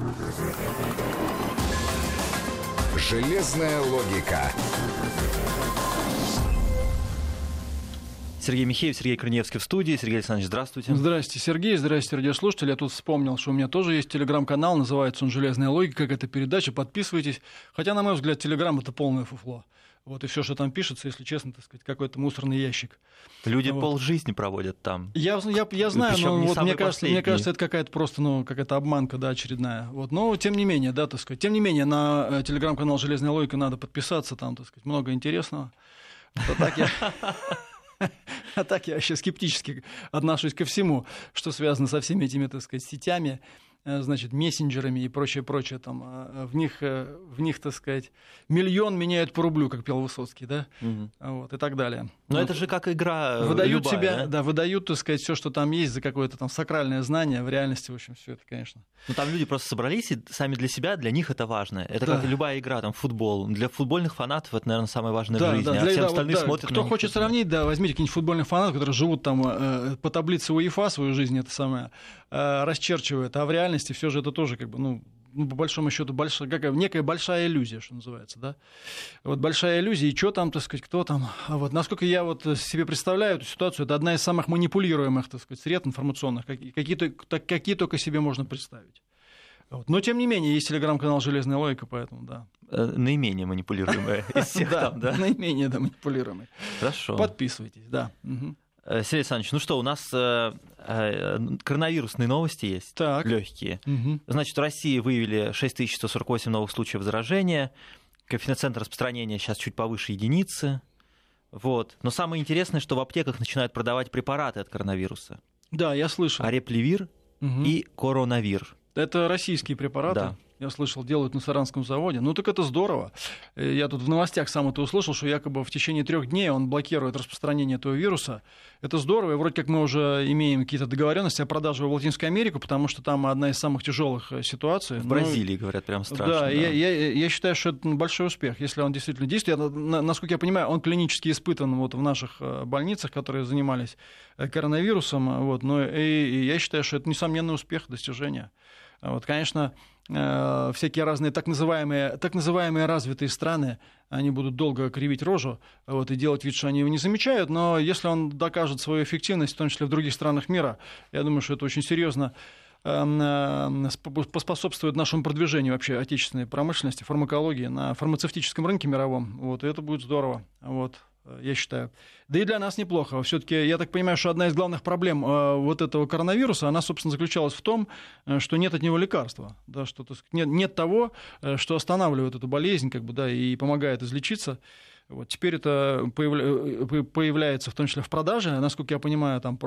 Железная логика. Сергей Михеев, Сергей Корнеевский в студии. Сергей Александрович, здравствуйте. Здравствуйте, Сергей. Здравствуйте, радиослушатели. Я тут вспомнил, что у меня тоже есть телеграм-канал, называется он «Железная логика», как эта передача. Подписывайтесь. Хотя, на мой взгляд, телеграм — это полное фуфло. Вот, и все, что там пишется, если честно, так сказать, какой-то мусорный ящик. Люди вот. полжизни проводят там. Я знаю, но вот мне кажется, это какая-то просто, какая-то обманка, да, очередная. Вот, но тем не менее, да, так сказать, на телеграм-канал «Железная логика» надо подписаться, там, так сказать, много интересного. А так я вообще скептически отношусь ко всему, что связано со всеми этими, так сказать, сетями, значит, мессенджерами и прочее. Там, в них, так сказать, миллион меняют по рублю, как пел Высоцкий, да, вот, и так далее. Но это же как игра выдают любая, себя, да? Да, выдают, так сказать, все, что там есть, за какое-то там сакральное знание. В реальности, в общем, все это, конечно. Ну, там люди просто собрались, и сами для себя, для них это важно. Это да. как любая игра, там, футбол. Для футбольных фанатов это, наверное, самое важное в жизни, а все остальные смотрят Кто на хочет сравнить, да, возьмите каких-нибудь футбольных фанатов, которые живут там по таблице УЕФА свою жизнь, это самое, расчерчивают, а в реальности все же это тоже, как бы, по большому счету, некая большая иллюзия, что называется, да. Вот большая иллюзия, и что там, так сказать, кто там. Вот, насколько я вот себе представляю эту ситуацию, это одна из самых манипулируемых, так сказать, средств информационных, какие только себе можно представить. Вот. Но, тем не менее, есть телеграм-канал «Железная логика», поэтому, да. Наименее манипулируемая из всех там, да? Наименее, да, манипулируемый. Хорошо. Подписывайтесь, да. Сергей Александрович, ну что, у нас коронавирусные новости есть, легкие. Значит, в России выявили 6148 новых случаев заражения, коэффициент распространения сейчас чуть повыше единицы. Вот. Но самое интересное, что в аптеках начинают продавать препараты от коронавируса. Да, я слышал. Ареплевир и коронавир. Это российские препараты. Да. Я слышал, делают на Саранском заводе. Ну, так это здорово. Я тут в новостях сам это услышал, что якобы в течение 3 дней он блокирует распространение этого вируса. Это здорово. И вроде как мы уже имеем какие-то договоренности о продаже в Латинскую Америку, потому что там одна из самых тяжелых ситуаций. В Бразилии, говорят, прям страшно. Да, да. Я считаю, что это большой успех, если он действительно действует. Насколько я понимаю, он клинически испытан вот в наших больницах, которые занимались коронавирусом. Вот. И я считаю, что это несомненный успех, достижение. Вот, конечно, всякие разные так называемые развитые страны, они будут долго кривить рожу и делать вид, что они его не замечают, но если он докажет свою эффективность, в том числе в других странах мира, я думаю, что это очень серьезно поспособствует нашему продвижению вообще отечественной промышленности, фармакологии на фармацевтическом рынке мировом, и это будет здорово, я считаю. Да и для нас неплохо. Все-таки, я так понимаю, что одна из главных проблем вот этого коронавируса, она, собственно, заключалась в том, что нет от него лекарства, да, что нет того, что останавливает эту болезнь, и помогает излечиться. Вот. Теперь это появляется в том числе в продаже, насколько я понимаю, там,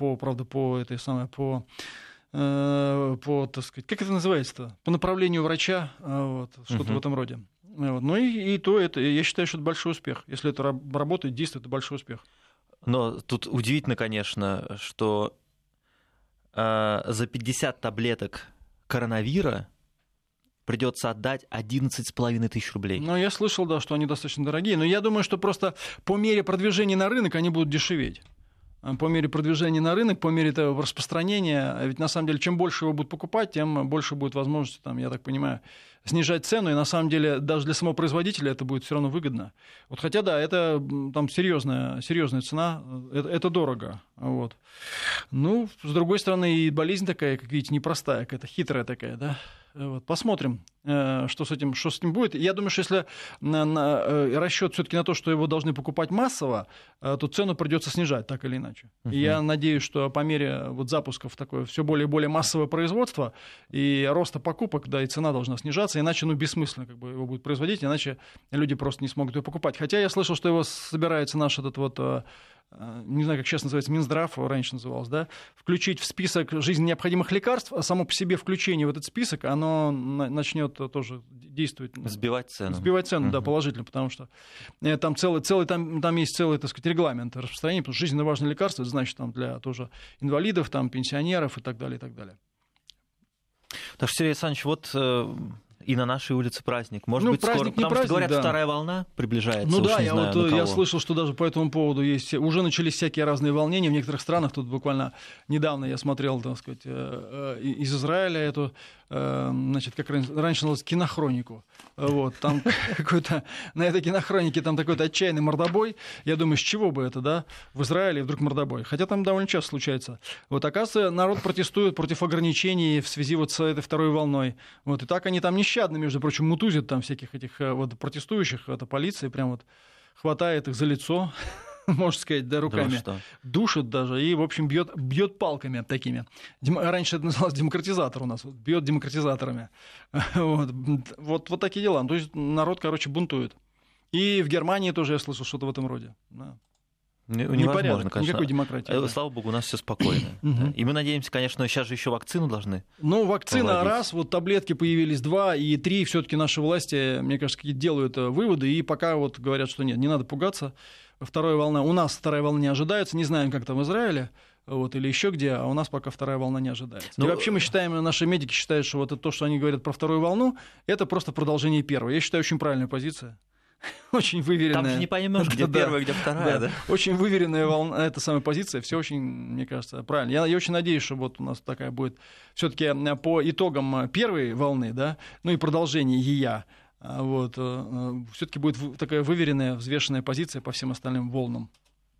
так сказать, как это называется-то? По направлению врача, что-то в этом роде. Ну и это, я считаю, что это большой успех. Если это работает, действует, это большой успех. Но тут удивительно, конечно, что за 50 таблеток коронавира придется отдать 11,5 тысяч рублей. Ну, я слышал, да, что они достаточно дорогие. Но я думаю, что просто по мере продвижения на рынок они будут дешеветь. По мере продвижения на рынок, по мере этого распространения. Ведь на самом деле, чем больше его будут покупать, тем больше будет возможности, я так понимаю, снижать цену. И на самом деле даже для самого производителя это будет все равно выгодно. Хотя да, это там серьезная цена, это дорого. Ну, с другой стороны, и болезнь такая, как видите, непростая, какая-то хитрая такая, да. Посмотрим, что с этим будет. Я думаю, что если расчет все-таки на то, что его должны покупать массово, то цену придется снижать так или иначе. И я надеюсь, что по мере запусков такое все более и более массовое производство и роста покупок, да, и цена должна снижаться, иначе бессмысленно его будет производить, иначе люди просто не смогут его покупать. Хотя я слышал, что его собирается наш не знаю, как сейчас называется, Минздрав, раньше называлось, да, включить в список жизненно необходимых лекарств, а само по себе включение в этот список, оно начнет тоже действовать. Сбивать цену. Да, положительно, потому что там есть целый, так сказать, регламент распространения, потому что жизненно важные лекарства, это значит для тоже инвалидов, пенсионеров и так далее, и так далее. Так что, Сергей Александрович, И на нашей улице праздник. Может быть, праздник, скоро, не потому праздник, что, говорят, да. вторая волна приближается. Ну да, не знаю, я слышал, что даже по этому поводу уже начались всякие разные волнения в некоторых странах. Тут буквально недавно я смотрел, так сказать, из Израиля эту, значит, как раньше называлось, кинохронику. Вот, там какой-то, на этой кинохронике там такой-то отчаянный мордобой. Я думаю, с чего бы это, да, в Израиле вдруг мордобой? Хотя там довольно часто случается. Вот, оказывается, народ протестует против ограничений в связи вот с этой второй волной. Вот, и так они там нещадно, между прочим, мутузят там всяких этих вот протестующих, это полиция прям вот хватает их за лицо, можно сказать, да, руками, душит даже и, в общем, бьет палками такими. Раньше это называлось демократизатор у нас, бьет демократизаторами. Вот такие дела. То есть народ, короче, бунтует. И в Германии тоже я слышал что-то в этом роде. Да. Невозможно, конечно. Никакой демократии. Да. Слава богу, у нас все спокойно. И мы надеемся, конечно, сейчас же еще вакцину должны. Ну, вакцина раз, вот таблетки появились 2, и 3, все-таки наши власти, мне кажется, какие-то делают выводы, и пока вот говорят, что нет, не надо пугаться. Вторая волна. У нас вторая волна не ожидается, не знаем, как там в Израиле. Вот, или еще где, а у нас пока вторая волна не ожидается. И вообще мы считаем, наши медики считают, что вот это то, что они говорят про вторую волну, это просто продолжение первой. Я считаю, очень правильная позиция. Очень выверенная. Там же не поймешь, где первая, где вторая. Да. Очень выверенная волна, эта самая позиция, все очень, мне кажется, правильно. Я очень надеюсь, что вот у нас такая будет все-таки по итогам первой волны, да, ну и продолжение ее, вот, все-таки будет такая выверенная, взвешенная позиция по всем остальным волнам.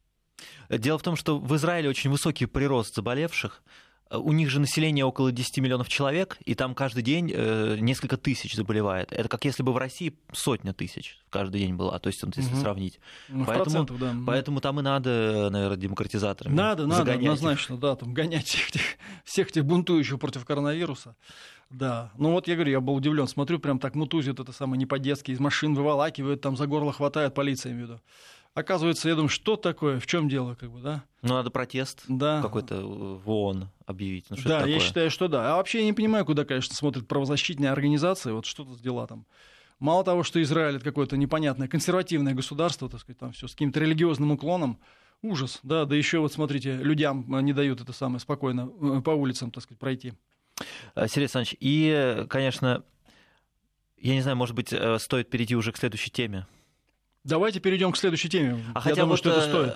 Дело в том, что в Израиле очень высокий прирост заболевших. У них же население около 10 миллионов человек, и там каждый день несколько тысяч заболевает. Это как если бы в России 100 тысяч каждый день была, то есть если сравнить. Ну, поэтому там и надо, наверное, демократизаторами надо, однозначно, да, там гонять всех этих бунтующих против коронавируса. Да, ну вот я говорю, я был удивлен, смотрю, прям так мутузят это самое не по-детски, из машин выволакивают, там за горло хватает, полиция, имею в виду. Оказывается, я думаю, что такое, в чем дело, как бы, да? Ну, надо протест какой-то в ООН объявить. Ну, что да, это такое? Я считаю, что да. А вообще я не понимаю, куда, конечно, смотрят правозащитные организации, вот что тут дела там. Мало того, что Израиль — это какое-то непонятное консервативное государство, так сказать, там все с каким-то религиозным уклоном, ужас, да еще вот, смотрите, людям не дают это самое спокойно по улицам, так сказать, пройти. Сергей Александрович, и, конечно, я не знаю, может быть, стоит перейти уже к следующей теме. Давайте перейдем к следующей теме. Я думаю, что это стоит.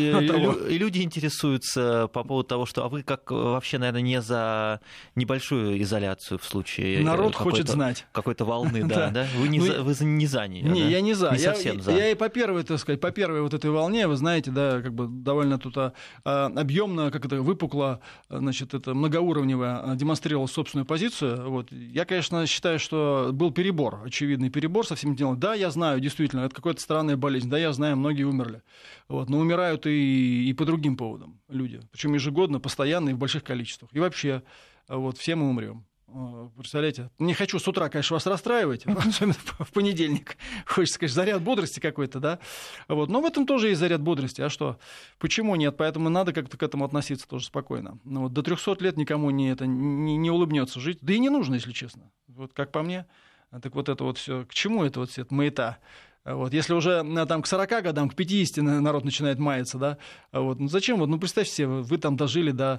И люди интересуются по поводу того, что вы как вообще, наверное, не за небольшую изоляцию в случае народ хочет знать какой-то волны, да? Вы не за нее? Не, я не за. Не совсем за. Я и по первой, так сказать, по первой вот этой волне, вы знаете, да, как бы довольно тут объемно, как это выпукло, значит, это многоуровнево демонстрировал собственную позицию. Вот. Я, конечно, считаю, что был перебор, очевидный перебор со всем делом. Да, я знаю, действительно, это какой-то странная болезнь. Да, я знаю, многие умерли. Вот. Но умирают и по другим поводам люди. Причем ежегодно, постоянно и в больших количествах. И вообще, вот, все мы умрем. Представляете? Не хочу с утра, конечно, вас расстраивать, особенно в понедельник. Хочется, конечно, заряд бодрости какой-то, да? Вот. Но в этом тоже есть заряд бодрости. А что? Почему нет? Поэтому надо как-то к этому относиться тоже спокойно. Но вот до 300 лет никому не улыбнется жить. Да и не нужно, если честно. Вот как по мне. Так вот это вот все. К чему это вот все? Это маята. Вот, если уже там, к 40 годам, к 50 народ начинает маяться, да, вот, ну зачем? Вот, ну представьте себе, вы там дожили до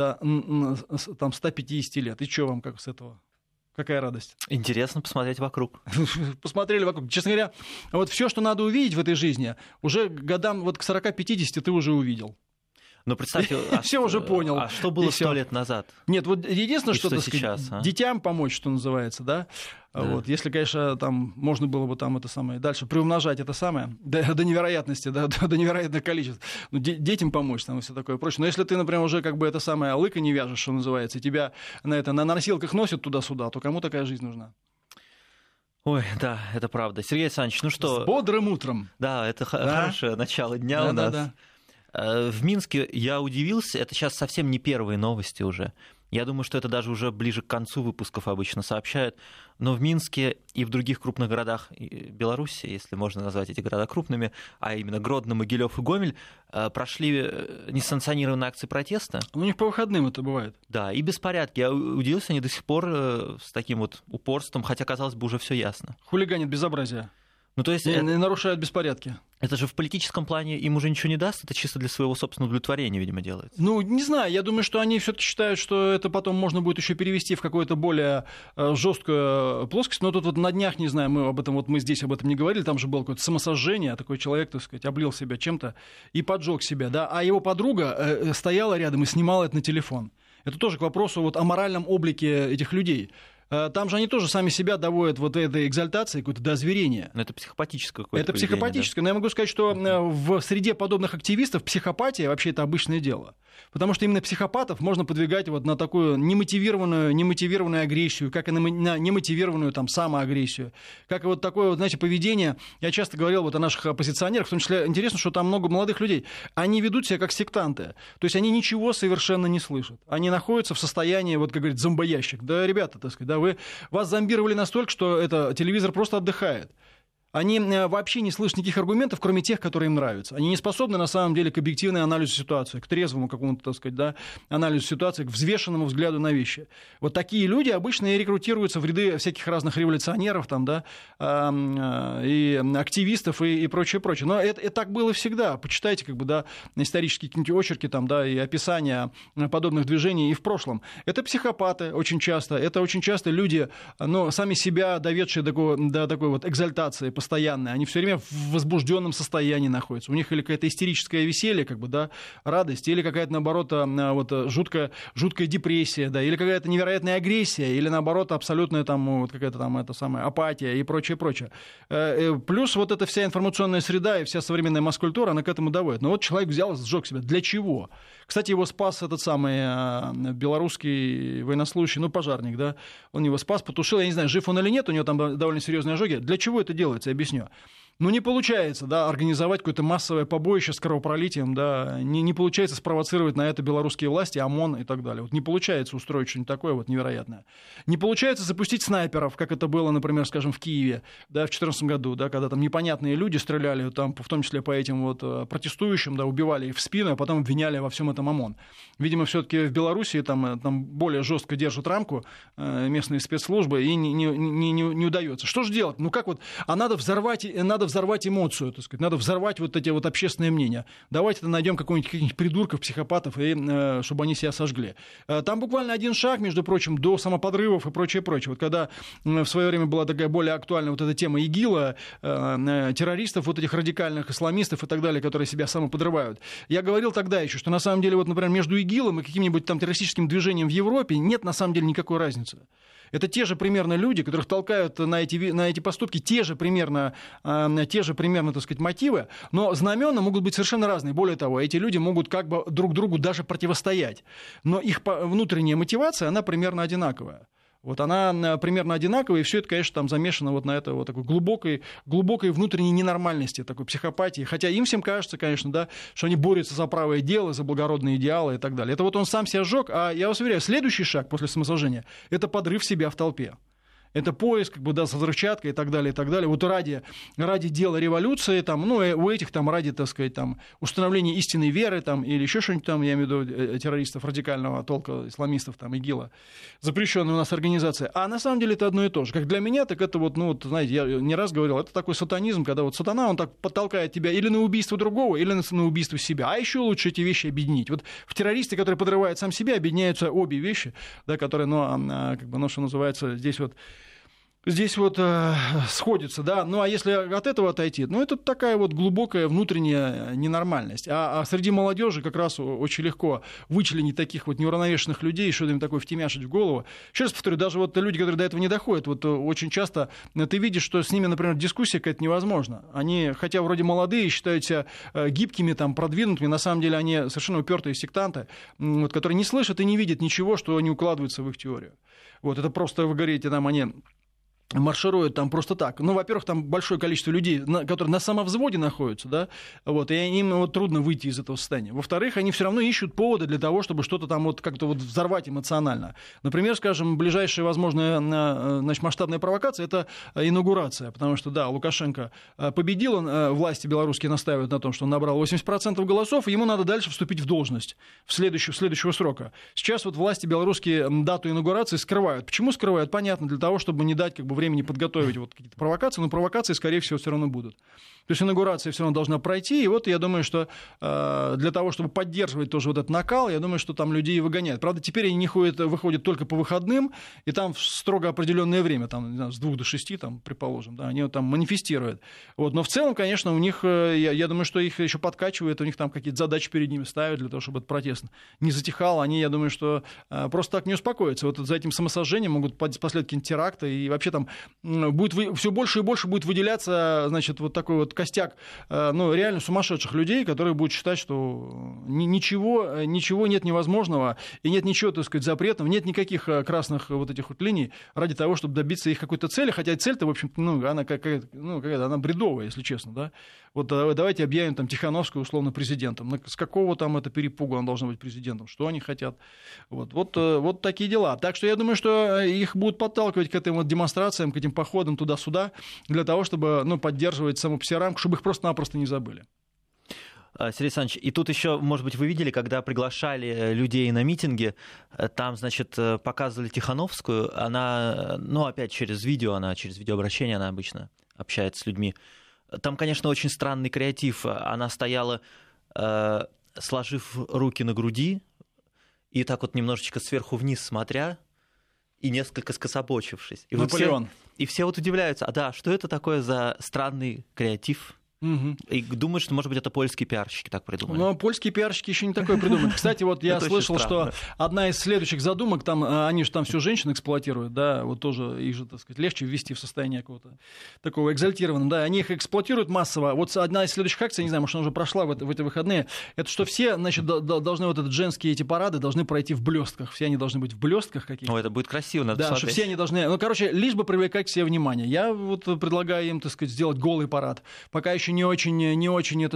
там, 150 лет, и что вам как с этого? Какая радость? Интересно посмотреть вокруг. Посмотрели вокруг. Честно говоря, вот все, что надо увидеть в этой жизни, уже годам вот к 40-50 ты уже увидел. Но представьте, все уже понял. А что было 100 лет назад? Нет, вот единственное, что сейчас, детям помочь, что называется, да? Вот, если, конечно, там можно было бы там это самое дальше приумножать это самое до невероятности, да, до невероятных количеств, ну, детям помочь там и все такое прочее. Но если ты, например, уже как бы это самое лыка не вяжешь, что называется, и тебя на носилках носят туда-сюда, то кому такая жизнь нужна? Ой, да, это правда. Сергей Александрович, ну что? С бодрым утром. Да, это хорошее начало дня у нас. Да. В Минске я удивился, это сейчас совсем не первые новости уже. Я думаю, что это даже уже ближе к концу выпусков обычно сообщают. Но в Минске и в других крупных городах Беларуси, если можно назвать эти города крупными, а именно Гродно, Могилев и Гомель, прошли несанкционированные акции протеста. У них по выходным это бывает. Да, и беспорядки. Я удивился, они до сих пор с таким вот упорством, хотя, казалось бы, уже все ясно. Хулиганит безобразие. Ну, то есть и нарушают беспорядки. Это же в политическом плане им уже ничего не даст, это чисто для своего собственного удовлетворения, видимо, делается. Ну, не знаю, я думаю, что они все-таки считают, что это потом можно будет еще перевести в какую-то более жесткую плоскость. Но тут вот на днях, не знаю, мы здесь об этом не говорили, там же было какое-то самосожжение, такой человек, так сказать, облил себя чем-то и поджег себя, да, а его подруга стояла рядом и снимала это на телефон. Это тоже к вопросу вот о моральном облике этих людей. Там же они тоже сами себя доводят вот этой экзальтацией какое-то до озверения. Но это психопатическое какое-то Это поведение, психопатическое. да? Но я могу сказать, что в среде подобных активистов психопатия вообще это обычное дело. Потому что именно психопатов можно подвигать вот на такую немотивированную агрессию, как и на немотивированную там, самоагрессию. Как и вот такое вот, знаете, поведение. Я часто говорил вот о наших оппозиционерах, в том числе интересно, что там много молодых людей. Они ведут себя как сектанты. То есть они ничего совершенно не слышат. Они находятся в состоянии, вот как говорит, зомбоящик. Да, ребята, так сказать, да, вас зомбировали настолько, что телевизор просто отдыхает. Они вообще не слышат никаких аргументов, кроме тех, которые им нравятся. Они не способны, на самом деле, к объективной анализу ситуации, к трезвому какому-то, так сказать, да, анализу ситуации, к взвешенному взгляду на вещи. Вот такие люди обычно и рекрутируются в ряды всяких разных революционеров, там, да, и активистов и прочее, прочее. Но это так было всегда. Почитайте, как бы, да, исторические какие-нибудь очерки там, да, и описания подобных движений и в прошлом. Это психопаты очень часто. Это очень часто люди, сами себя доведшие до такой вот экзальтации постоянные, они все время в возбужденном состоянии находятся. У них или какое-то истерическое веселье, как бы, да, радость, или какая-то, наоборот, вот, жуткая депрессия, да, или какая-то невероятная агрессия, или, наоборот, абсолютная там, вот, какая-то там эта самая апатия и прочее, прочее. Плюс вот эта вся информационная среда и вся современная масс-культура, она к этому доводит. Но вот человек взял и сжег себя. Для чего? Кстати, его спас этот самый белорусский военнослужащий, пожарник, да, он его спас, потушил, я не знаю, жив он или нет, у него там довольно серьезные ожоги. Для чего это делается? Я объясню. Не получается, да, организовать какое-то массовое побоище с кровопролитием, да, не получается спровоцировать на это белорусские власти, ОМОН и так далее. Вот не получается устроить что-нибудь такое вот невероятное. Не получается запустить снайперов, как это было, например, скажем, в Киеве, да, в 2014 году, да, когда там непонятные люди стреляли, там, в том числе по этим вот протестующим, да, убивали их в спину, а потом обвиняли во всем этом ОМОН. Видимо, все-таки в Беларуси там более жестко держат рамку местные спецслужбы и не удается. Что же делать? Как вот, надо взорвать эмоцию, так сказать, надо взорвать вот эти вот общественные мнения. Давайте найдем каких-нибудь придурков, психопатов, и чтобы они себя сожгли. Там буквально один шаг, между прочим, до самоподрывов и прочее. Вот когда в свое время была такая более актуальная вот эта тема ИГИЛа, террористов, вот этих радикальных исламистов и так далее, которые себя самоподрывают. Я говорил тогда еще, что на самом деле, вот, например, между ИГИЛом и каким-нибудь там террористическим движением в Европе нет на самом деле никакой разницы. Это те же примерно люди, которых толкают на эти поступки, те же примерно, так сказать, мотивы, но знамена могут быть совершенно разные. Более того, эти люди могут как бы друг другу даже противостоять. Но их внутренняя мотивация, она примерно одинаковая. Вот она примерно одинаковая, и все это, конечно, там замешано вот на этой вот такой глубокой внутренней ненормальности, такой психопатии. Хотя им всем кажется, конечно, да, что они борются за правое дело, за благородные идеалы и так далее. Это вот он сам себя сжег, а я вас уверяю, следующий шаг после самосожжения – это подрыв себя в толпе. Это поиск, как бы, да, со взрывчаткой и так далее, и так далее. Вот ради дела революции, там, у этих там ради, так сказать, там, установления истинной веры там, или еще что-нибудь там, я имею в виду террористов радикального толка, исламистов, там, ИГИЛа, запрещенная у нас организация. А на самом деле это одно и то же. Как для меня, так это вот, знаете, я не раз говорил, это такой сатанизм, когда вот сатана, он так подтолкает тебя или на убийство другого, или на убийство себя. А еще лучше эти вещи объединить. Вот в террористе, который подрывает сам себя, объединяются обе вещи, да, которые, как бы, что называется, здесь вот сходится, да, а если от этого отойти, это такая вот глубокая внутренняя ненормальность. А среди молодежи как раз очень легко вычленить таких вот неуравновешенных людей, что-то им такое втемяшить в голову. Еще раз повторю, даже вот люди, которые до этого не доходят, вот очень часто ты видишь, что с ними, например, дискуссия какая-то невозможна. Они, хотя вроде молодые, считают себя гибкими, там, продвинутыми, на самом деле они совершенно упертые сектанты, вот, которые не слышат и не видят ничего, что не укладывается в их теорию. Вот, это просто, вы говорите, там, они маршируют там просто так. Во-первых, там большое количество людей, которые на самовзводе находятся, да, вот, и им трудно выйти из этого состояния. Во-вторых, они все равно ищут поводы для того, чтобы что-то там вот как-то вот взорвать эмоционально. Например, скажем, ближайшая возможная, значит, масштабная провокация – это инаугурация, потому что, да, Лукашенко победил, власти белорусские настаивают на том, что он набрал 80% голосов, и ему надо дальше вступить в должность следующего срока. Сейчас вот власти белорусские дату инаугурации скрывают. Почему скрывают? Понятно, для того, чтобы не дать как бы времени подготовить вот какие-то провокации, но провокации, скорее всего, все равно будут. То есть инаугурация все равно должна пройти, и вот я думаю, что для того, чтобы поддерживать тоже вот этот накал, я думаю, что там людей выгоняют. Правда, теперь они выходят только по выходным, и там в строго определенное время, там, не знаю, с 2 до 6, там, предположим, да, они вот там манифестируют. Вот. Но в целом, конечно, у них, я думаю, что их еще подкачивают, у них там какие-то задачи перед ними ставят для того, чтобы этот протест не затихал. Они, я думаю, что просто так не успокоятся. Вот за этим самосожжением могут последовать какие-нибудь теракты, и вообще там будет все больше и больше будет выделяться, значит, вот такой вот костяк, ну, реально сумасшедших людей, которые будут считать, что ничего нет невозможного, и нет ничего, так сказать, запретного, нет никаких красных вот этих вот линий ради того, чтобы добиться их какой-то цели, хотя цель-то, в общем-то, ну, она какая-то, она бредовая, если честно, да. Вот давайте объявим там Тихановскую условно президентом. С какого там это перепугу он должен быть президентом? Что они хотят? Вот такие дела. Так что я думаю, что их будут подталкивать к этим вот демонстрациям, к этим походам туда-сюда, для того, чтобы поддерживать саму по себе рамку, чтобы их просто-напросто не забыли. Сергей Александрович, и тут еще, может быть, вы видели, когда приглашали людей на митинги, там, значит, показывали Тихановскую, она, опять через видеообращение она обычно общается с людьми. Там, конечно, очень странный креатив. Она стояла, сложив руки на груди, и так вот немножечко сверху вниз смотря, и несколько скособочившись. И Наполеон. И все вот удивляются, что это такое за странный креатив? Угу. И думают, что, может быть, это польские пиарщики так придумали. Но польские пиарщики еще не такое придумали. Кстати, вот я слышал, что одна из следующих задумок, там, они же там всю женщин эксплуатируют, да, вот тоже их же, так сказать, легче ввести в состояние какого-то такого экзальтированного, да, они их эксплуатируют массово. Вот одна из следующих акций, не знаю, может, она уже прошла в эти выходные, это что все, значит, должны вот женские эти парады должны пройти в блестках, все они должны быть в блестках каких-то. Это будет красиво, надо посмотреть. Да, что все они должны, лишь бы привлекать к себе внимание. Я вот предлагаю им, так сказать, сделать голый парад. Пока еще не очень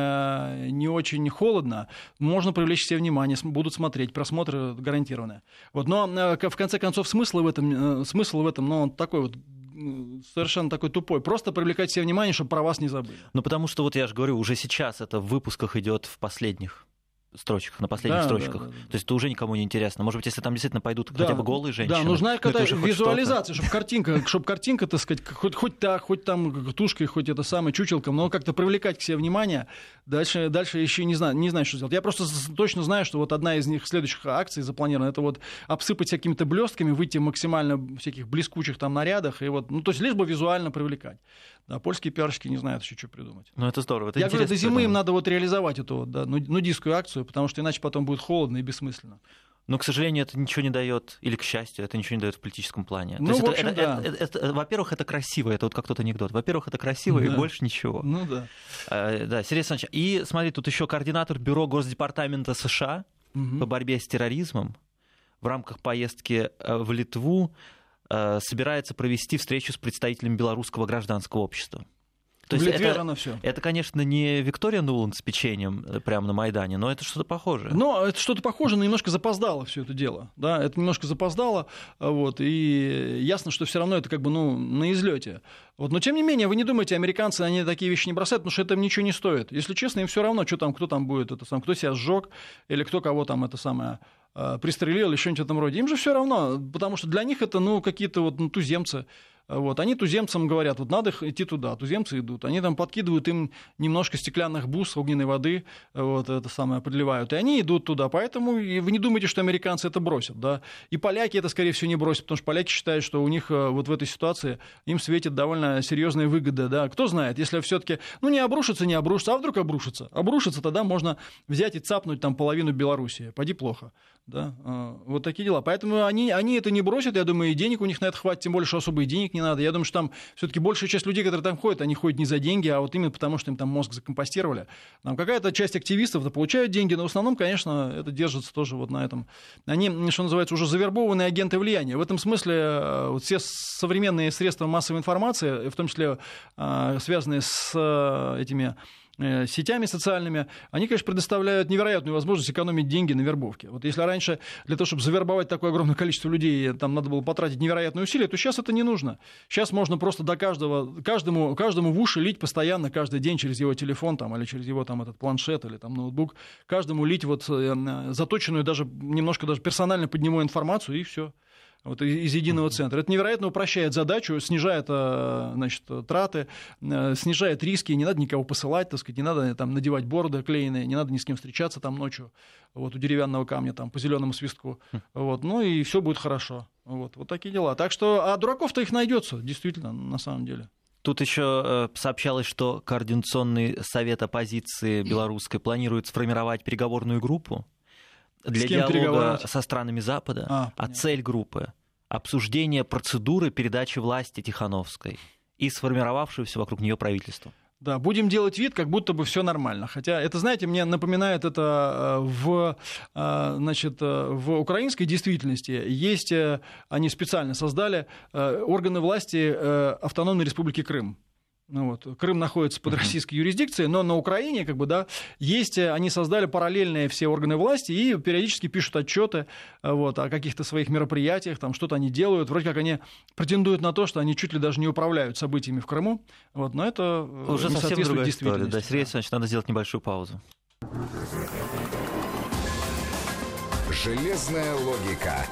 холодно, можно привлечь себе внимание, будут смотреть, просмотры гарантированные. Вот, но в конце концов смысл в этом, он такой вот совершенно такой тупой. Просто привлекать себе внимание, чтобы про вас не забыли. Потому что, вот я же говорю, уже сейчас это в выпусках идет в последних строчках, на последних строчках. Да. То есть это уже никому не интересно. Может быть, если там действительно пойдут хотя бы голые женщины. Да, нужна какая-то визуализация, чтобы картинка, так сказать, хоть там тушкой, хоть это самое чучелком, но как-то привлекать к себе внимание. Дальше еще не знаю, что сделать. Я просто точно знаю, что вот одна из них следующих акций запланирована, это вот обсыпать какими-то блестками, выйти максимально в всяких блескучих там нарядах, и вот, то есть лишь бы визуально привлекать. Да, польские пиарщики не знают еще, что придумать. Это здорово, это Я интересно. говорю, до зимы им надо вот реализовать эту нудистскую акцию, потому что иначе потом будет холодно и бессмысленно. Но, к сожалению, это ничего не дает, или, к счастью, это ничего не дает в политическом плане. Во-первых, это красиво, это вот как тот анекдот. Во-первых, это красиво, и больше ничего. Да. Да, Сергей Александрович, и смотри, тут еще координатор бюро Госдепартамента США по борьбе с терроризмом в рамках поездки в Литву собирается провести встречу с представителями белорусского гражданского общества. То есть это, конечно, не Виктория Нуланд с печеньем прямо на Майдане, но это что-то похожее. Это что-то похожее, но немножко запоздало все это дело. Да? Это немножко запоздало, и ясно, что все равно это как бы на излете. Но тем не менее, вы не думайте, американцы, они такие вещи не бросают, потому что это им ничего не стоит. Если честно, им все равно, кто там будет, кто себя сжег, или кто кого там пристрелил, или что-нибудь в этом роде. Им же все равно, потому что для них это какие-то туземцы. Они туземцам говорят, надо идти туда, туземцы идут. Они там подкидывают им немножко стеклянных бус, огненной воды, подливают, и они идут туда. Поэтому вы не думайте, что американцы это бросят. Да? И поляки это, скорее всего, не бросят, потому что поляки считают, что у них в этой ситуации им светит довольно серьезная выгода. Да? Кто знает, если все-таки не обрушится, а вдруг обрушится. Обрушится, тогда можно взять и цапнуть там половину Белоруссии. Поди плохо. Да? Вот такие дела. Поэтому они это не бросят, я думаю, и денег у них на это хватит, тем более, что особо и денег не надо. Я думаю, что там все-таки большая часть людей, которые там ходят, они ходят не за деньги, а вот именно потому, что им там мозг закомпостировали. Там какая-то часть активистов получают деньги, но в основном, конечно, это держится тоже вот на этом. Они, что называется, уже завербованные агенты влияния. В этом смысле все современные средства массовой информации, в том числе связанные с этими сетями социальными, они, конечно, предоставляют невероятную возможность экономить деньги на вербовке. Вот если раньше для того, чтобы завербовать такое огромное количество людей, там надо было потратить невероятные усилия, то сейчас это не нужно. Сейчас можно просто до каждому в уши лить постоянно, каждый день через его телефон там, или через его этот планшет или там, ноутбук, каждому лить заточенную немножко даже персонально под него информацию, и все. вот, из единого центра. Это невероятно упрощает задачу, снижает, значит, траты, снижает риски, не надо никого посылать, так сказать, не надо там надевать бороды клееные, не надо ни с кем встречаться там ночью вот, у деревянного камня там, по зеленому свистку. Вот, ну и все будет хорошо. Вот такие дела. Так что, а дураков-то их найдется, действительно, на самом деле. Тут еще сообщалось, что Координационный совет оппозиции белорусской планирует сформировать переговорную группу для диалога со странами Запада, а цель группы — обсуждение процедуры передачи власти Тихановской и сформировавшегося вокруг нее правительства. Да, будем делать вид, как будто бы все нормально. Хотя это, знаете, мне напоминает это значит, в украинской действительности. Есть, они специально создали органы власти Автономной Республики Крым. Ну, вот. Крым находится под российской юрисдикцией, но на Украине, как бы, да, есть, они создали параллельные все органы власти и периодически пишут отчеты вот, о каких-то своих мероприятиях, там, что-то они делают. Вроде как они претендуют на то, что они чуть ли даже не управляют событиями в Крыму. Вот, но это уже не совсем другая история. действительности. Да, Сергей Александрович, надо сделать небольшую паузу. Железная логика.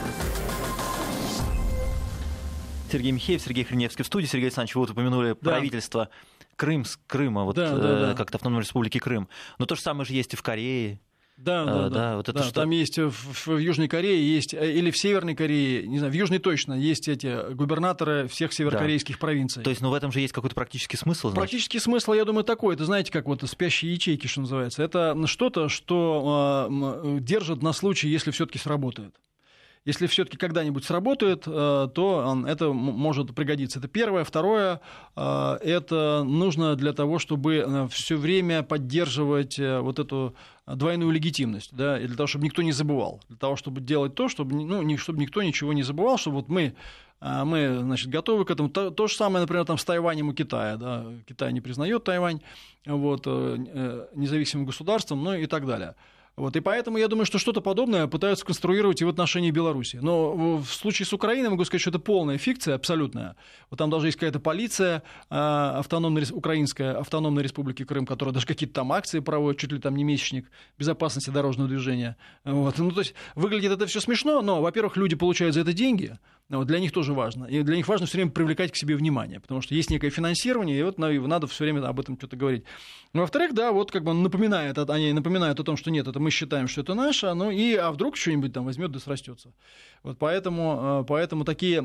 Сергей Михеев, Сергей Хриневский в студии. Сергей Александрович, вы вот упомянули правительство Крыма, вот, как-то Автономной Республики Крым. Но то же самое же есть и в Корее. Да. Вот это да, что? там есть в Южной Корее, есть, или в Северной Корее, не знаю, в Южной точно, есть эти губернаторы всех северокорейских провинций. То есть, в этом же есть какой-то практический смысл? Значит? Практический смысл, я думаю, такой. Это, знаете, как вот спящие ячейки, что называется. Это что-то, что держит на случай, если все-таки сработает. Если все-таки когда-нибудь сработает, то это может пригодиться. Это первое. Второе, это нужно для того, чтобы все время поддерживать вот эту двойную легитимность, да, и для того, чтобы никто не забывал, для того, чтобы делать то, чтобы, чтобы никто ничего не забывал, чтобы вот мы, значит, готовы к этому. То же самое, например, там, с Тайванем у Китая. Да. Китай не признает Тайвань вот, независимым государством, ну и так далее. Вот, и поэтому я думаю, что что-то подобное пытаются конструировать и в отношении Беларуси. Но в случае с Украиной могу сказать, что это полная фикция, абсолютная. Вот там даже есть какая-то полиция Украинская Автономной Республики Крым, которая даже какие-то там акции проводит, чуть ли там не месячник безопасности дорожного движения. Вот. Ну, то есть выглядит это все смешно, но, во-первых, люди получают за это деньги. Вот, для них тоже важно. И для них важно все время привлекать к себе внимание, потому что есть некое финансирование, и вот надо все время об этом что-то говорить. Но, во-вторых, да, вот как бы они напоминают о том, что нет, это мы считаем, что это наше, а вдруг что-нибудь там возьмет да срастется. Вот поэтому такие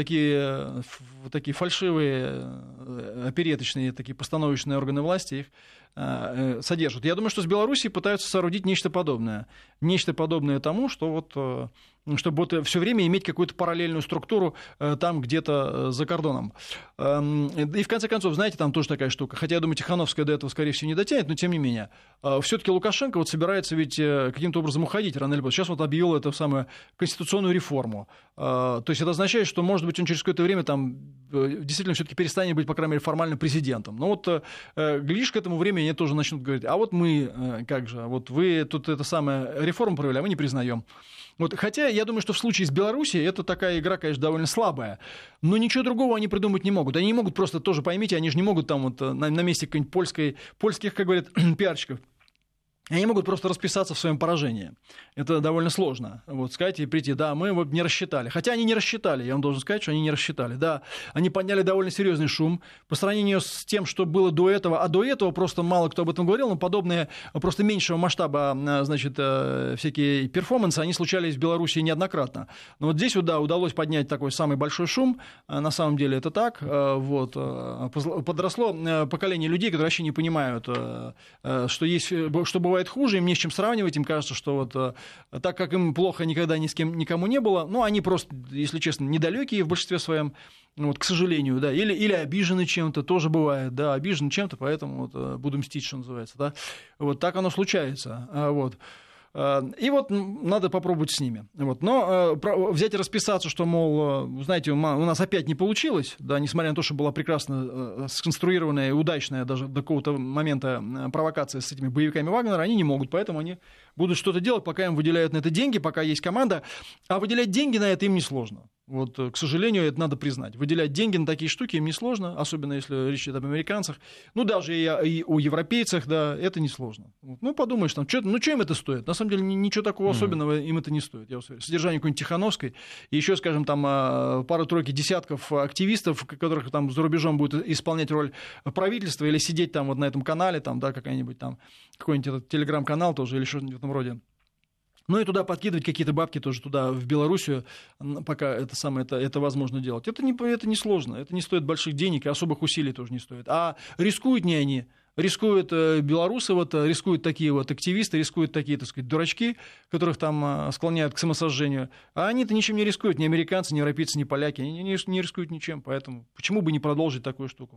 фальшивые, опереточные, такие постановочные органы власти их содержат. Я думаю, что с Белоруссией пытаются соорудить нечто подобное. Нечто подобное тому, что вот чтобы вот все время иметь какую-то параллельную структуру там где-то за кордоном. И в конце концов, знаете, там тоже такая штука. Хотя, я думаю, Тихановская до этого, скорее всего, не дотянет, но тем не менее. Все-таки Лукашенко вот собирается ведь каким-то образом уходить рано или поздно. Сейчас вот объявил эту самую конституционную реформу. То есть это означает, что, может быть, он через какое-то время там действительно все-таки перестанет быть, по крайней мере, формально президентом. Но вот, глядишь, к этому времени они тоже начнут говорить, а вот мы, как же, вот вы тут это самое реформу провели, а мы не признаем. Вот, хотя я думаю, что в случае с Белоруссией это такая игра, конечно, довольно слабая, но ничего другого они придумать не могут. Они не могут просто, тоже поймите, они же не могут там вот на месте какой-нибудь польских, как говорят, пиарщиков, они могут просто расписаться в своем поражении. Это довольно сложно. Вот, сказать и прийти, да, мы вот не рассчитали. Хотя они не рассчитали, я вам должен сказать, что они не рассчитали. Да, они подняли довольно серьезный шум по сравнению с тем, что было до этого. А до этого просто мало кто об этом говорил, но подобные, просто меньшего масштаба, значит, всякие перформансы, они случались в Беларуси неоднократно. Но вот здесь, да, удалось поднять такой самый большой шум. На самом деле это так. Вот. Подросло поколение людей, которые вообще не понимают, что есть, что бывает хуже, им не с чем сравнивать, им кажется, что вот так как им плохо никогда ни с кем, никому не было, ну, они просто, если честно, недалекие в большинстве своем, вот, к сожалению, да, или обижены чем-то, тоже бывает, да, обижены чем-то, поэтому вот, буду мстить, что называется, да, вот так оно случается, вот. И вот надо попробовать с ними. Вот. Но взять и расписаться, что, мол, знаете, у нас опять не получилось, да, несмотря на то, что была прекрасно сконструированная и удачная даже до какого-то момента провокация с этими боевиками Вагнера, они не могут, поэтому они будут что-то делать, пока им выделяют на это деньги, пока есть команда, а выделять деньги на это им несложно. Вот, к сожалению, это надо признать. Выделять деньги на такие штуки им несложно, особенно если речь идет об американцах. Ну, даже и о европейцах, да, это несложно. Вот. Ну, подумаешь, там, что им это стоит? На самом деле, ничего такого особенного им это не стоит. Я уверен. Содержание какой-нибудь Тихановской, и еще, скажем, там пару-тройки десятков активистов, которых там за рубежом будут исполнять роль правительства или сидеть там вот на этом канале, там, да, какой-нибудь этот телеграм-канал тоже или что-нибудь в этом роде. Ну и туда подкидывать какие-то бабки тоже туда, в Белоруссию, пока это возможно делать. Это не сложно, это не стоит больших денег и особых усилий тоже не стоит. А рискуют не они, рискуют белорусы, рискуют такие вот активисты, рискуют такие, так сказать, дурачки, которых там склоняют к самосожжению. А они-то ничем не рискуют, ни американцы, ни европейцы, ни поляки, они не рискуют ничем, поэтому почему бы не продолжить такую штуку?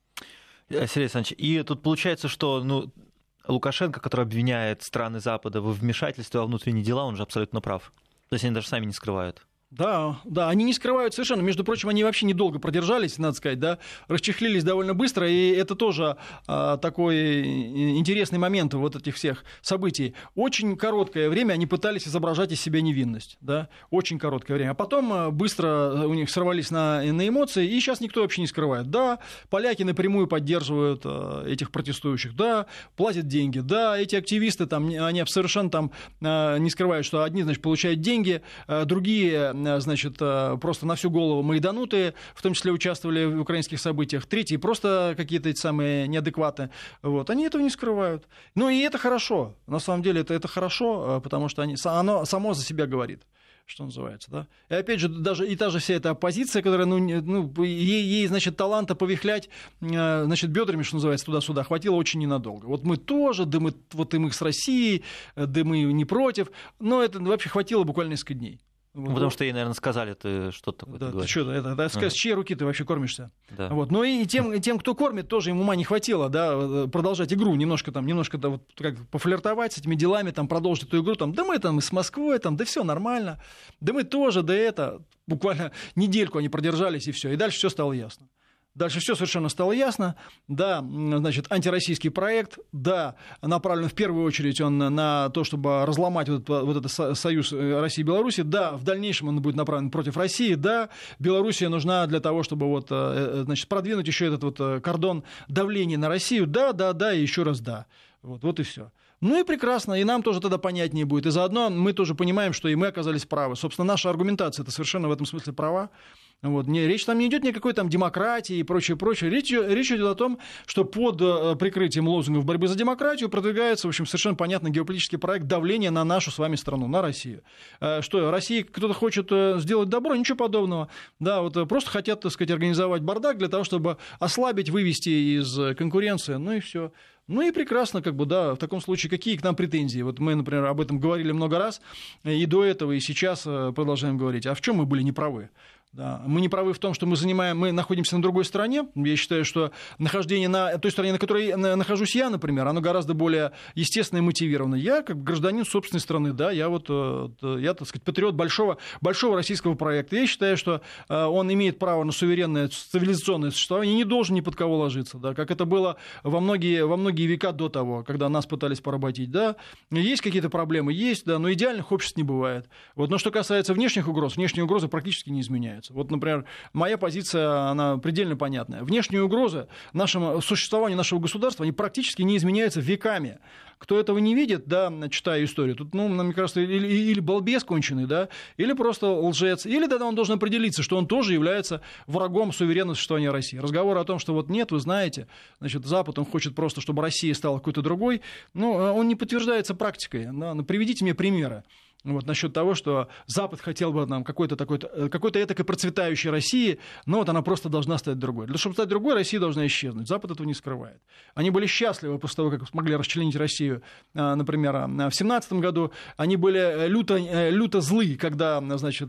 Сергей Александрович, и тут получается, что... Лукашенко, который обвиняет страны Запада в вмешательстве во внутренние дела, он же абсолютно прав. То есть они даже сами не скрывают. Да, они не скрывают совершенно. Между прочим, они вообще недолго продержались, надо сказать, да, расчехлились довольно быстро, и это тоже такой интересный момент вот этих всех событий. Очень короткое время они пытались изображать из себя невинность, да, очень короткое время. А потом быстро у них сорвались на эмоции, и сейчас никто вообще не скрывает. Да, поляки напрямую поддерживают этих протестующих, да, платят деньги, да, эти активисты, там, они совершенно там не скрывают, что одни, значит, получают деньги, другие... значит, просто на всю голову майданутые, в том числе участвовали в украинских событиях, третьи просто какие-то эти самые неадекваты. Вот. Они этого не скрывают. Ну и это хорошо. На самом деле это хорошо, потому что оно само за себя говорит, что называется. Да? И опять же, даже и та же вся эта оппозиция, которая, ей, значит, таланта повихлять, значит, бедрами, что называется, туда-сюда, хватило очень ненадолго. Вот мы тоже, да мы с Россией, да мы не против, но это вообще хватило буквально несколько дней. Вот. Потому что ей, наверное, сказали, ты что-то такое говоришь. Ты что, с чьей руки ты вообще кормишься? Да. Вот. Но и тем, кто кормит, тоже им ума не хватило, да, продолжать игру, немножко вот, как пофлиртовать с этими делами, там, продолжить эту игру, там, да мы там с Москвой, там, да все нормально, да мы тоже, да это, буквально недельку они продержались, и все, и дальше все стало ясно. Дальше все совершенно стало ясно. Да, значит, антироссийский проект, да, направлен в первую очередь он на то, чтобы разломать вот этот союз России и Беларуси. Да, в дальнейшем он будет направлен против России. Да, Белоруссия нужна для того, чтобы значит, продвинуть еще этот вот кордон давления на Россию. Да, и еще раз да. Вот и все. Ну и прекрасно, и нам тоже тогда понятнее будет. И заодно мы тоже понимаем, что и мы оказались правы. Собственно, наша аргументация это совершенно в этом смысле права. Вот. Речь там не идет ни о какой там демократии и прочее. Речь идет о том, что под прикрытием лозунгов борьбы за демократию продвигается, в общем, совершенно понятный геополитический проект давления на нашу с вами страну, на Россию. Что, России кто-то хочет сделать добро? Ничего подобного. Да, вот просто хотят, так сказать, организовать бардак для того, чтобы ослабить, вывести из конкуренции, ну и все. Ну и прекрасно, да, в таком случае какие к нам претензии? Вот мы, например, об этом говорили много раз, и до этого, и сейчас продолжаем говорить. А в чем мы были неправы? Да. Мы не правы в том, что мы находимся на другой стороне. Я считаю, что нахождение на той стороне, на которой нахожусь я, например, оно гораздо более естественно и мотивировано. Я, как гражданин собственной страны, да, я, так сказать, патриот большого российского проекта. Я считаю, что он имеет право на суверенное цивилизационное существование и не должен ни под кого ложиться, да, как это было во многие века до того, когда нас пытались поработить. Да. Есть какие-то проблемы, есть, да, но идеальных обществ не бывает. Вот. Но что касается внешних угроз, внешние угрозы практически не изменяются. Вот, например, моя позиция, она предельно понятная. Внешние угрозы существованию нашего государства, они практически не изменяются веками. Кто этого не видит, да, читая историю, тут, мне кажется, или балбес конченый, да, или просто лжец, или тогда он должен определиться, что он тоже является врагом суверенного существования России. Разговор о том, что вот нет, вы знаете, значит, Запад, он хочет просто, чтобы Россия стала какой-то другой, он не подтверждается практикой. Да, приведите мне примеры. Вот, насчет того, что Запад хотел бы нам какой-то этакой процветающей России, но вот она просто должна стать другой. Для того, чтобы стать другой, Россия должна исчезнуть. Запад этого не скрывает. Они были счастливы после того, как смогли расчленить Россию, например, в 1917 году. Они были люто злы, когда, значит,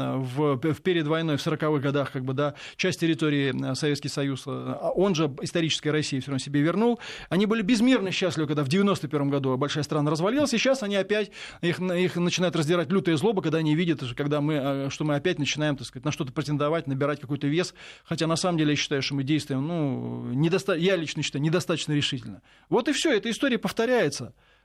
перед войной в 40-х годах часть территории Советский Союз, он же историческая Россия, все равно себе вернул. Они были безмерно счастливы, когда в 1991 году большая страна развалилась, и сейчас они опять их начинают раздирать лютая злоба, когда они видят, что мы опять начинаем, так сказать, на что-то претендовать, набирать какой-то вес, хотя на самом деле я считаю, что мы действуем, я лично считаю, недостаточно решительно. Вот и все, эта история повторяется.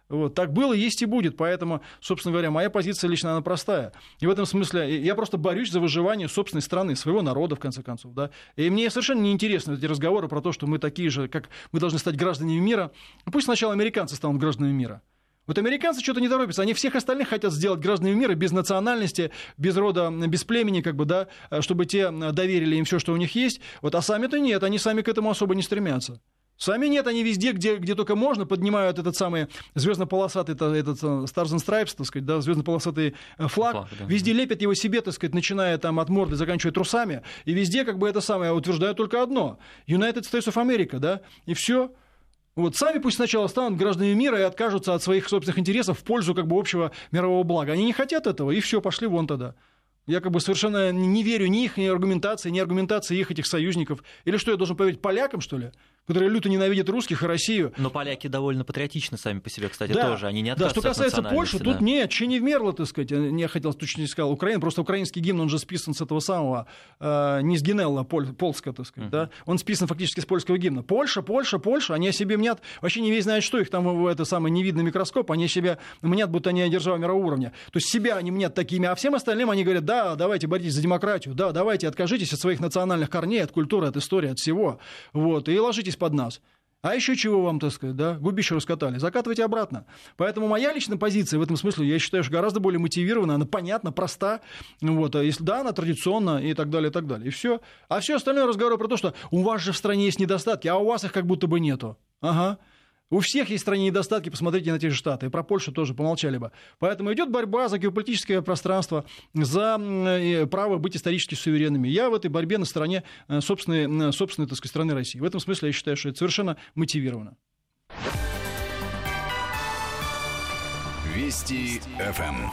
Вот, так было, есть и будет. Поэтому, собственно говоря, моя позиция лично, она простая. И в этом смысле я просто борюсь за выживание собственной страны, своего народа, в конце концов. Да? И мне совершенно неинтересны эти разговоры про то, что мы такие же, как мы должны стать гражданами мира. Пусть сначала американцы станут гражданами мира. Вот американцы что-то не торопятся, они всех остальных хотят сделать гражданами мира без национальности, без рода, без племени, как бы, да, чтобы те доверили им все, что у них есть. Вот, а сами-то нет, они сами к этому особо не стремятся. Сами нет, они везде, где только можно, поднимают этот самый звездно-полосатый, этот Stars and Stripes, так сказать, да, звездно-полосатый флаг, да. Везде лепят его себе, так сказать, начиная там от морды, заканчивая трусами, и везде как бы это самое утверждают только одно: United States of America, да, и все. Вот сами пусть сначала станут гражданами мира и откажутся от своих собственных интересов в пользу как бы общего мирового блага. Они не хотят этого, и все, пошли вон тогда. Я как бы совершенно не верю ни их аргументации их этих союзников. Или что, я должен поверить полякам, что ли? Которые люто ненавидят русских и Россию. Но поляки довольно патриотичны сами по себе, кстати, да, тоже. Они не отказываются что касается от национальности. Польши, тут нет, че не вмерло, так сказать. Я хотел, точно сказал, Украина. Просто украинский гимн, он же списан с этого самого, не с Генелла, Полска, так сказать. Да? Он списан фактически с польского гимна. Польша, они о себе мнят, вообще не весь знает, что их там это самое не видно микроскоп, они о себе мнят, будто они держава мирового уровня. То есть себя они мнят такими, а всем остальным они говорят: да, давайте боритесь за демократию, да, давайте откажитесь от своих национальных корней, от культуры, от истории, от всего. Вот, и ложитесь под нас. А еще чего вам, так сказать, да, губище раскатали, закатывайте обратно. Поэтому моя личная позиция в этом смысле, я считаю, что гораздо более мотивирована, она понятна, проста, вот, если да, она традиционна и так далее, и все. А все остальное разговор про то, что у вас же в стране есть недостатки, а у вас их как будто бы нету. Ага. У всех есть в стране недостатки, посмотрите на те же Штаты. И про Польшу тоже помолчали бы. Поэтому идет борьба за геополитическое пространство, за право быть исторически суверенными. Я в этой борьбе на стороне собственной, так сказать, страны России. В этом смысле я считаю, что это совершенно мотивировано. Вести ФМ.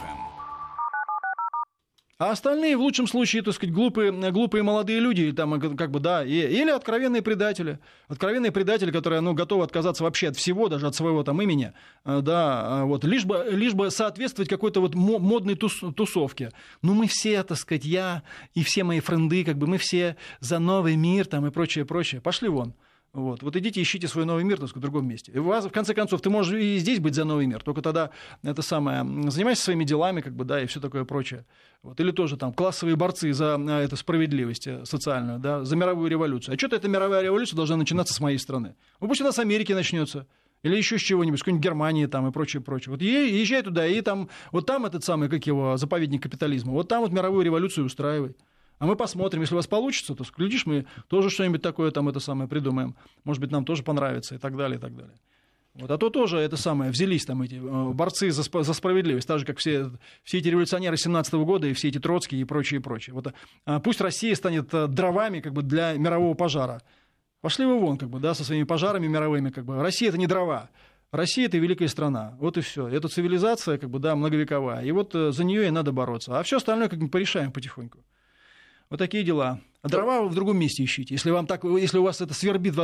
А остальные, в лучшем случае, так сказать, глупые молодые люди, там, как бы, да, или откровенные предатели, которые готовы отказаться вообще от всего, даже от своего там имени, да, вот, лишь бы соответствовать какой-то вот модной тусовке. Ну, мы все, так сказать, я и все мои френды, как бы, мы все за новый мир там и прочее. Пошли вон. Вот идите, ищите свой новый мир, так сказать, в другом месте. И у вас, в конце концов, ты можешь и здесь быть за новый мир, только тогда занимайся своими делами, как бы, да, и все такое прочее. Вот. Или тоже там классовые борцы за эту справедливость социальную, да, за мировую революцию. А что-то эта мировая революция должна начинаться с моей страны. Ну, пусть она с Америки начнется. Или еще с чего-нибудь, с какой-нибудь Германии там и прочее. Вот езжай туда, и там, вот там этот самый, как его, заповедник капитализма, вот там вот мировую революцию устраивай. А мы посмотрим, если у вас получится, то, глядишь, мы тоже что-нибудь такое там это самое придумаем. Может быть, нам тоже понравится и так далее, и так далее. Вот, а то тоже это самое, взялись там эти борцы за справедливость, так же, как все эти революционеры 17 года и все эти Троцкие и прочее. Вот, пусть Россия станет дровами как бы, для мирового пожара. Пошли вы вон, как бы, да, со своими пожарами мировыми. Как бы. Россия — это не дрова. Россия — это великая страна. Вот и все. Это цивилизация, как бы, да, многовековая. И вот за нее и надо бороться. А все остальное как бы порешаем потихоньку. Вот такие дела. А дрова вы в другом месте ищите. Если у вас это свербит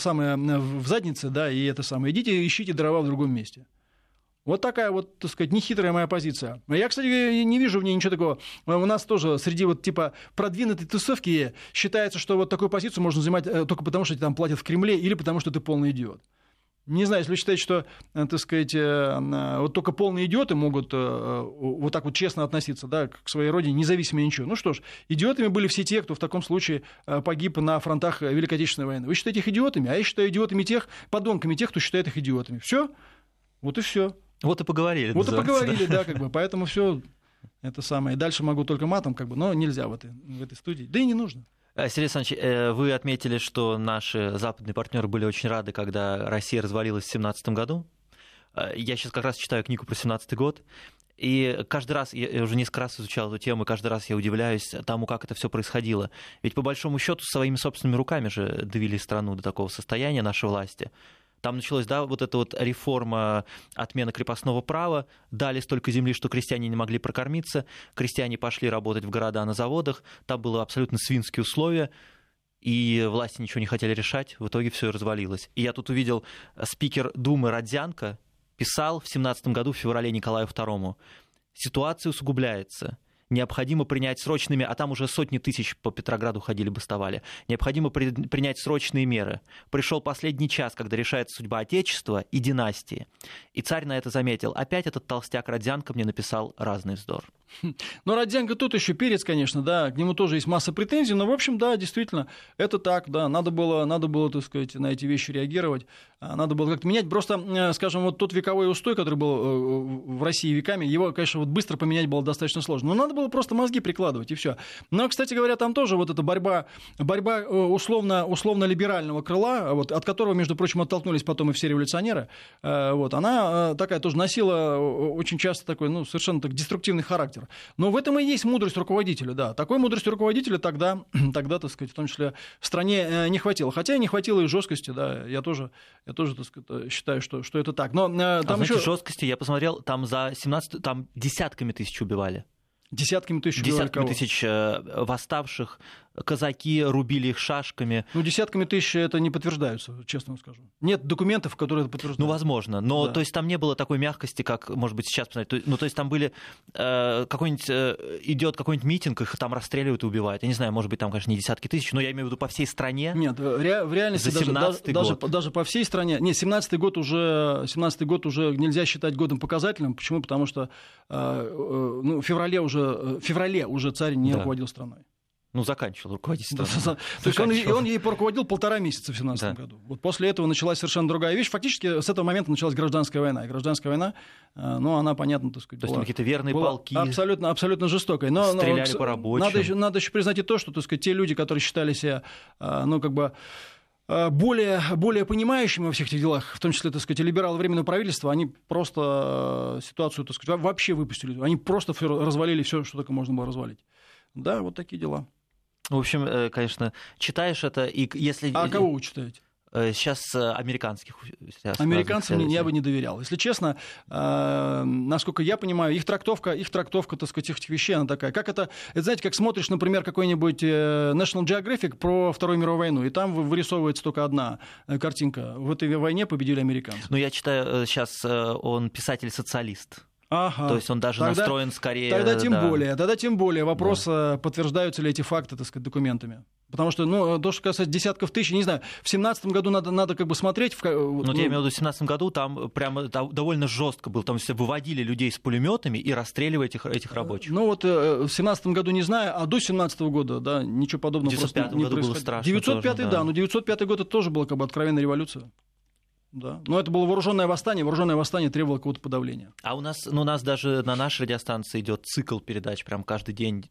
в заднице, да, и это самое, идите ищите дрова в другом месте. Вот такая вот, так сказать, нехитрая моя позиция. Я, кстати, не вижу в ней ничего такого. У нас тоже среди вот типа продвинутой тусовки считается, что вот такую позицию можно занимать только потому, что тебе там платят в Кремле, или потому, что ты полный идиот. Не знаю, если вы считаете, что, так сказать, вот только полные идиоты могут вот так вот честно относиться, да, к своей родине, независимо от ничего. Ну что ж, идиотами были все те, кто в таком случае погиб на фронтах Великой Отечественной войны. Вы считаете их идиотами, а я считаю идиотами подонками тех, кто считает их идиотами. Все? Вот и все. Вот и поговорили. Вот и поговорили, да, как бы. Поэтому все это самое. Дальше могу только матом, как бы, но нельзя в этой студии. Да и не нужно. Сергей Александрович, вы отметили, что наши западные партнеры были очень рады, когда Россия развалилась в 2017 году. Я сейчас как раз читаю книгу про 2017 год, и каждый раз, я уже несколько раз изучал эту тему, и каждый раз я удивляюсь тому, как это все происходило. Ведь по большому счету своими собственными руками же довели страну до такого состояния наши власти. Там началась, да, вот эта вот реформа, отмена крепостного права, дали столько земли, что крестьяне не могли прокормиться, крестьяне пошли работать в города на заводах, там были абсолютно свинские условия, и власти ничего не хотели решать, в итоге все развалилось. И я тут увидел, спикер Думы Родзянко писал в 2017 году, в феврале, Николаю II: ситуация усугубляется. необходимо принять срочными, а там уже сотни тысяч по Петрограду ходили, бастовали, необходимо принять срочные меры. Пришел последний час, когда решается судьба Отечества и династии. И царь на это заметил. Опять этот толстяк Родзянко мне написал разный вздор. Ну, Родзянко тут еще перец, конечно, да, к нему тоже есть масса претензий, но, в общем, да, действительно, это так, да, надо было, так сказать, на эти вещи реагировать, надо было как-то менять. Просто, скажем, вот тот вековой устой, который был в России веками, его, конечно, вот быстро поменять было достаточно сложно, но надо было просто мозги прикладывать, и все. Но, кстати говоря, там тоже вот эта борьба условно-либерального крыла, вот, от которого, между прочим, оттолкнулись потом и все революционеры, вот, она такая тоже носила очень часто такой, ну, совершенно так деструктивный характер. Но в этом и есть мудрость руководителя, да. Такой мудрости руководителя тогда, так сказать, в том числе в стране не хватило. Хотя не хватило и жесткости, да. Я тоже, так сказать, считаю, что это так. Но там еще... еще жесткости, я посмотрел, там за 17, там десятками тысяч убивали. Десятками тысяч восставших, казаки рубили их шашками. Ну, десятками тысяч это не подтверждается, честно вам скажу. Нет документов, которые это подтверждают. Ну, возможно. Но, да. То есть, там не было такой мягкости, как, может быть, сейчас посмотреть. Ну, то есть, там были... идет какой-нибудь митинг, их там расстреливают и убивают. Я не знаю, может быть, там, конечно, не десятки тысяч, но я имею в виду по всей стране. Нет, в реальности даже по всей стране... Нет, 17-й год уже нельзя считать годом показательным. Почему? Потому что в феврале уже царь не руководил страной. Ну, заканчивал руководить страной. То есть он ей поруководил 1,5 месяца в 17 году. Вот после этого началась совершенно другая вещь. Фактически с этого момента началась гражданская война. И гражданская война, ну, она, понятно, так сказать, то есть какие-то верные полки. Абсолютно жестокой. Но стреляли по рабочим. Надо еще признать и то, что, так сказать, те люди, которые считали себя, ну, как бы... более понимающими во всех этих делах, в том числе, так сказать, либералы Временного правительства, они просто ситуацию, так сказать, вообще выпустили. Они просто развалили все, что только можно было развалить. Да, вот такие дела. В общем, конечно, читаешь это, и если... А кого вы читаете? Сейчас американских. Американцам я бы не доверял. Если честно, насколько я понимаю, их трактовка, так сказать, этих вещей, она такая. Как это, знаете, как смотришь, например, какой-нибудь National Geographic про Вторую мировую войну, и там вырисовывается только одна картинка. В этой войне победили американцы. Ну, я читаю, сейчас он писатель-социалист. Ага. То есть он даже настроен скорее... Тогда тем более вопрос, подтверждаются ли эти факты, так сказать, документами. Потому что, ну, то, что касается десятков тысяч, не знаю, в 17 году надо как бы смотреть... Я имею в виду, в 17 году там прямо довольно жестко было, там все выводили людей с пулеметами и расстреливали этих рабочих. Ну вот в 17 году не знаю, а до 17 года, да, ничего подобного просто не происходило. Было страшно 905 тоже, да, но 905 год это тоже была как бы откровенная революция. Да. Но это было вооруженное восстание требовало какого-то подавления. А у нас даже на нашей радиостанции идет цикл передач, прям каждый день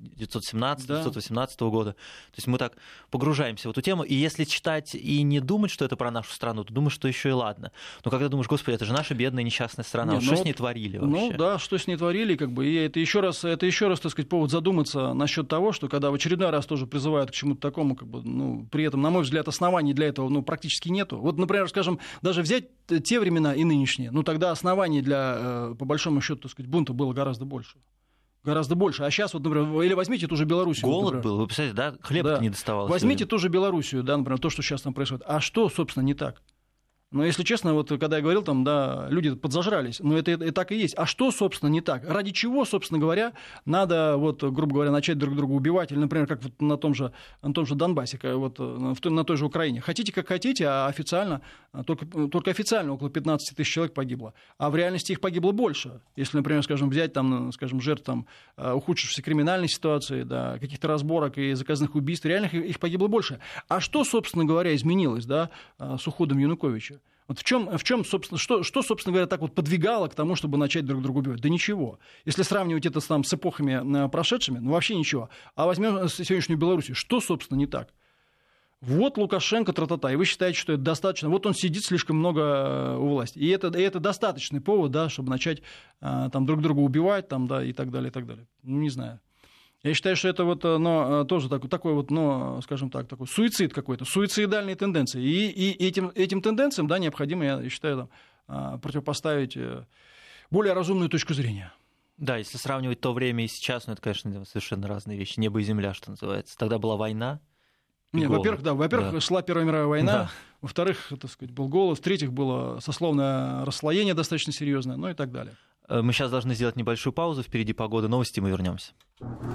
917-918 года. То есть мы так погружаемся в эту тему, и если читать и не думать, что это про нашу страну, то думаешь, что еще и ладно. Но когда думаешь, господи, это же наша бедная несчастная страна, что с ней творили вообще? Ну да, что с ней творили, как бы, и это еще раз, так сказать, повод задуматься насчет того, что когда в очередной раз тоже призывают к чему-то такому, как бы, ну, при этом, на мой взгляд, оснований для этого, ну, практически нету. Вот, например, скажем, даже взять те времена и нынешние, ну тогда оснований для, по большому счету, так сказать, бунта было гораздо больше. Гораздо больше. А сейчас, вот, например, или возьмите ту же Белоруссию. Голод вот, был, вы представляете, да? Хлеба не доставалось. Возьмите ту же Белоруссию, да, например, то, что сейчас там происходит. А что, собственно, не так? Но, если честно, вот когда я говорил, там, да, люди подзажрались, но это и так и есть. А что, собственно, не так? Ради чего, собственно говоря, надо, вот, грубо говоря, начать друг друга убивать? Или, например, как вот на том же Донбассе, вот, на той же Украине. Хотите, как хотите, а официально, только официально около 15 тысяч человек погибло. А в реальности их погибло больше. Если, например, скажем, взять там, скажем, жертв там, ухудшившейся криминальной ситуации, да, каких-то разборок и заказных убийств, реально их погибло больше. А что, собственно говоря, изменилось, да, с уходом Януковича? Вот в чем, собственно, что, собственно говоря, так вот подвигало к тому, чтобы начать друг друга убивать? Да ничего. Если сравнивать это там с эпохами прошедшими, ну вообще ничего. А возьмем сегодняшнюю Белоруссию. Что, собственно, не так? Вот Лукашенко, тра-та-та, и вы считаете, что это достаточно. Вот он сидит слишком много у власти. И это достаточный повод, да, чтобы начать там, друг друга убивать там, да, и так далее, и так далее. Ну, не знаю. Я считаю, что это вот, тоже такой вот, скажем так, такой суицид какой-то, суицидальные тенденции. И этим тенденциям, да, необходимо, я считаю, противопоставить более разумную точку зрения. Да, если сравнивать то время и сейчас, это, конечно, совершенно разные вещи. Небо и земля, что называется. Тогда была война. Во-первых, шла Первая мировая война, да. Во-вторых, так сказать, был голод, в-третьих, было сословное расслоение достаточно серьезное, ну и так далее. Мы сейчас должны сделать небольшую паузу. Впереди погода, новости, мы вернемся.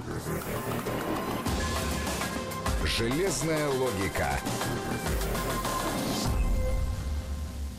Железная логика.